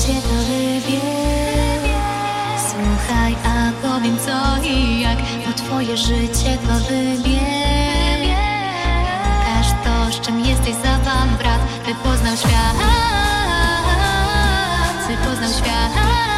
Życie to wybieg. Słuchaj, a powiem co i jak, bo twoje życie to wybieg. Pokaż to, z czym jesteś za pan brat, by poznał świat, by poznał świat.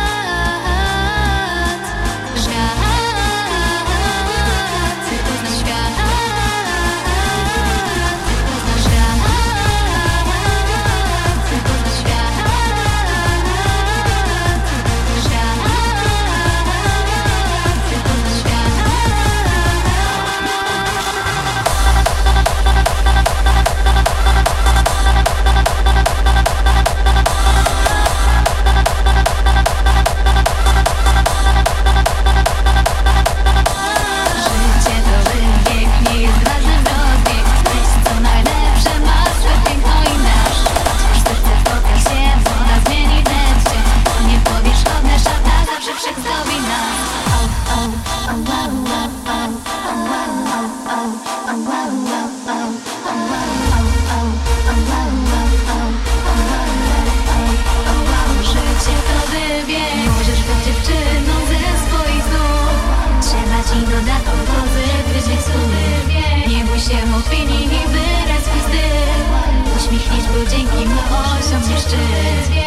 Nie bój się opinii, wyraz swój styl. Uśmiechniesz, bo dzięki mu osiągniesz szczyt.